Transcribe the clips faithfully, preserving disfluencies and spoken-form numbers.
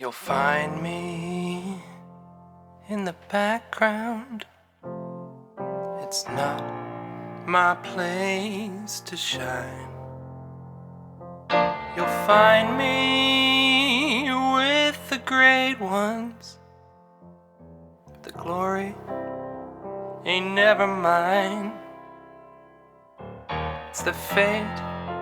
You'll find me in the background. It's not my place to shine. You'll find me with the great ones. The glory ain't never mine. It's the fate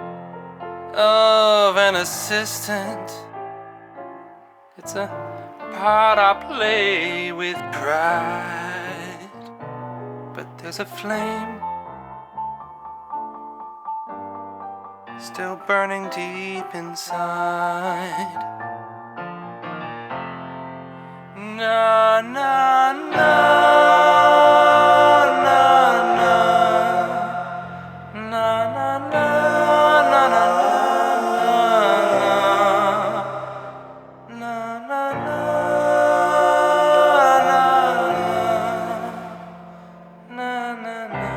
of an assistant. It's a part I play with pride. But there's a flame still burning deep inside. Na na na na na na na na na na na na na na na.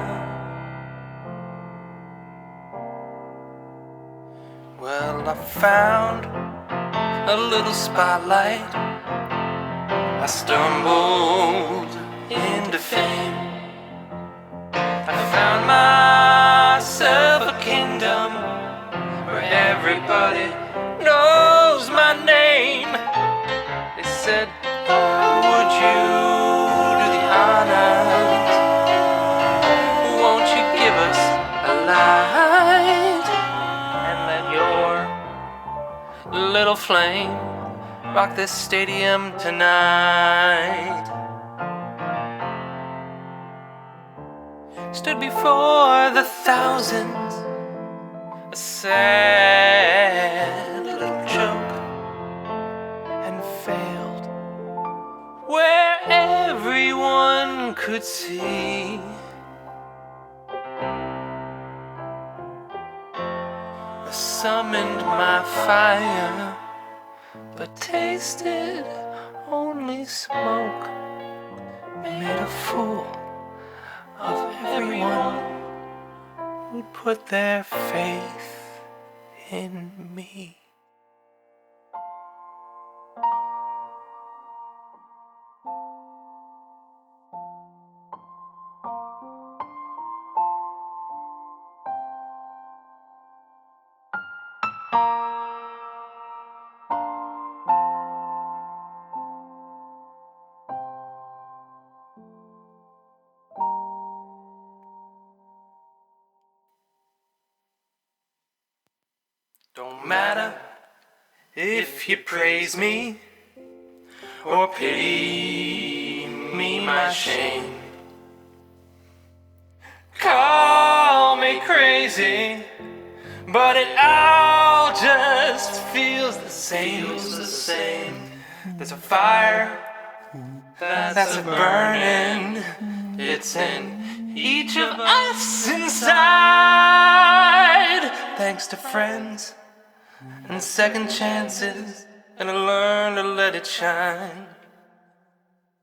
Well, I found a little spotlight. I stumbled into fame. I found myself a kingdom where everybody knows my name. They said, would you do the honors? Won't you give us a light and let your little flame rock this stadium tonight? Stood before the thousands, a sad little joke, and failed where everyone could see. I summoned my fire, but tasted only smoke. Made a fool of everyone who'd put their faith in me. Don't matter if you praise me or pity me, my shame. Call me crazy, but it all just feels the same. Feels the same. There's a fire that's a burning. It's in each of us inside. Thanks to friends and second chances, and I learned to let it shine.